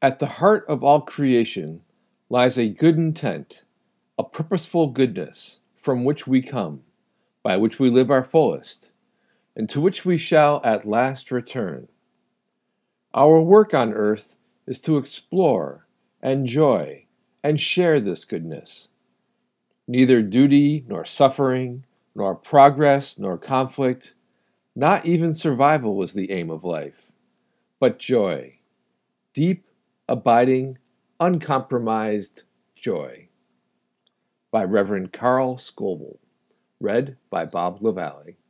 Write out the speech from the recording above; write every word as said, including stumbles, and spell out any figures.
At the heart of all creation lies a good intent, a purposeful goodness, from which we come, by which we live our fullest, and to which we shall at last return. Our work on earth is to explore, enjoy, and share this goodness. Neither duty, nor suffering, nor progress, nor conflict, not even survival is the aim of life, but joy, deep, abiding, uncompromised joy. By Reverend Carl Scoble. Read by Bob LaValle.